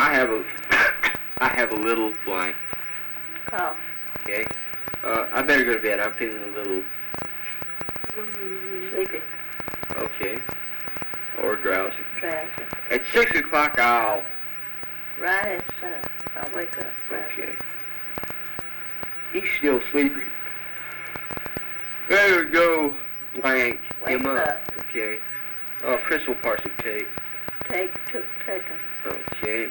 I have a little blank. Cough. Okay. I better go to bed. I'm feeling a little Sleepy. okay. Or drowsy. Drowsy. At 6 o'clock, I'll. Right as I'll wake up. Okay. He's still sleepy. Better go blank Wake him up. up. Okay. Principal parts of tape. Taken. Okay.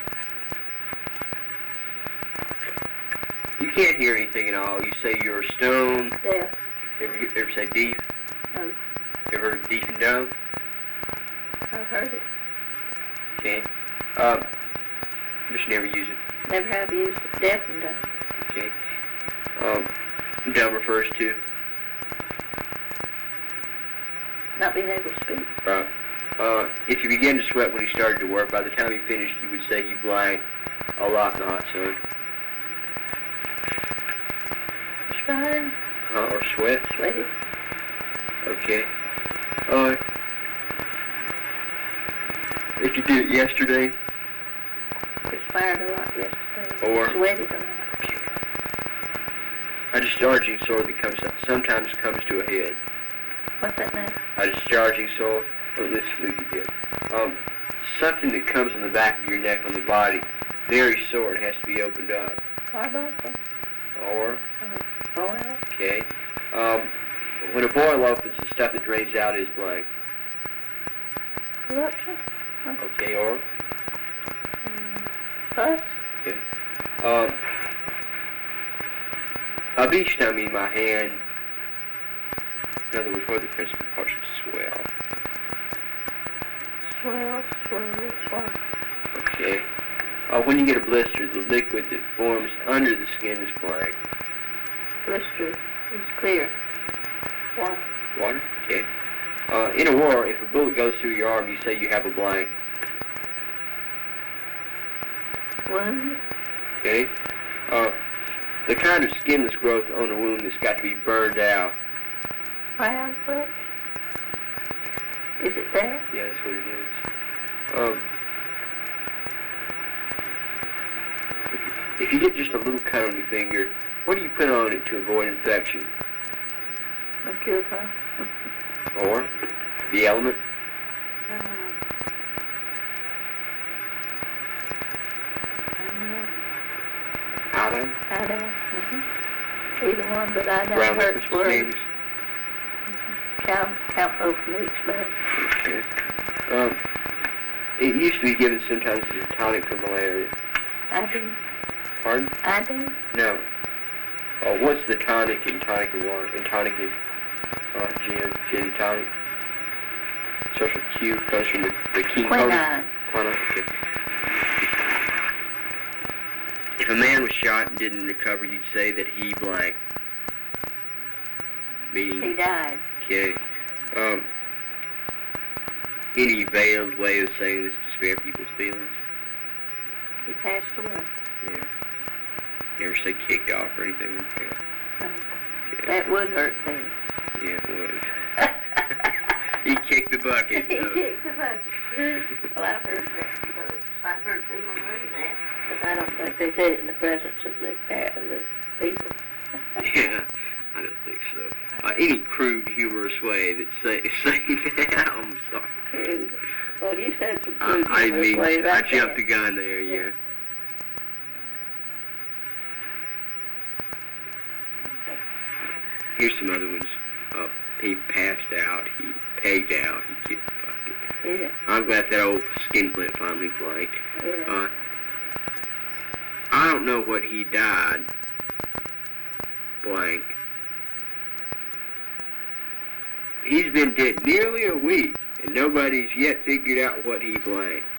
You can't hear anything at all. You say you're stoned. Deaf. Ever say deaf? No. Ever heard of deaf and dumb? I've heard it. Okay. Just never use it. Never have used it. Deaf and dumb. Okay. Dumb refers to? Not being able to speak. Right. If you began to sweat when you started to work, by the time you finished, you would say you blanked a lot, not son. Perspired. Or sweat? Sweaty. Okay. If you did it yesterday, Perspired a lot yesterday. Or? Sweated a lot. a discharging sore that sometimes comes to a head. What's that mean? A discharging sore, or this sleepy bit. Something that comes on the back of your neck on the body, very sore, and has to be opened up. Carbuncle. Or, Boil. okay. When a boil opens, the stuff that drains out is blank. Corruption. Okay, or? Pus. Okay. A bee stung me in my hand. In other words, what are the principal parts of swell? Swell. Okay. When you get a blister, the liquid that forms under the skin is blank. Blister is clear. Water. Water? Okay. In a war, if a bullet goes through your arm, you say you have a blank. Wound. Okay. The kind of skinless growth on a wound that's got to be burned out. Round flesh. Is it there? Yeah, that's what it is. If you get just a little cut on your finger, what do you put on it to avoid infection? Mercure pie. Or the element? Iodine? Iodine. Either one, but I don't Brown hurt liquid words. stings? Calphophenics, but Okay. It used to be given sometimes as a tonic for malaria. iodine. Pardon? Iodine. No. What's the tonic in tonic and water? In tonic and gin and tonic? Starts with Q, comes from the key Quinine. Quinine, okay. If a man was shot and didn't recover, you'd say that he blank. Meaning, He died. okay. Any veiled way of saying this to spare people's feelings? He passed away. Yeah. Never say kicked off or anything like that. Okay. That would hurt me. Yeah, it would. He kicked the bucket. He So. kicked the bucket. Well, I've heard that. I've heard people say that. But I don't think they say it in the presence of the people. Yeah, I don't think so. Any crude, humorous way that saying that, I'm sorry. Crude. Well, you said some crude I humorous mean, ways. I jumped the gun there, Yeah. yeah. Here's some other ones. He passed out, he pegged out, he kicked the bucket. Yeah. I'm glad that old skinflint finally blanked. Yeah. I don't know what he died, blank. He's been dead nearly a week, and nobody's yet figured out what he blanked.